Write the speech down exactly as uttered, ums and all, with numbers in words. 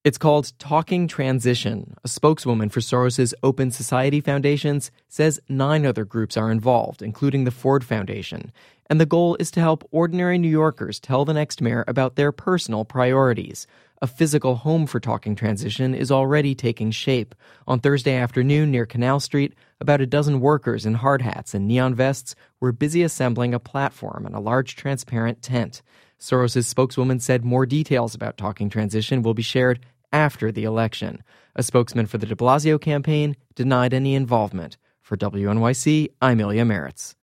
It's called Talking Transition. A spokeswoman for Soros' Open Society Foundations says nine other groups are involved, including the Ford Foundation. And the goal is to help ordinary New Yorkers tell the next mayor about their personal priorities. A physical home for Talking Transition is already taking shape. On Thursday afternoon near Canal Street, about a dozen workers in hard hats and neon vests were busy assembling a platform and a large transparent tent. Soros' spokeswoman said more details about Talking Transition will be shared after the election. A spokesman for the de Blasio campaign denied any involvement. For W N Y C, I'm Ilya Meritz.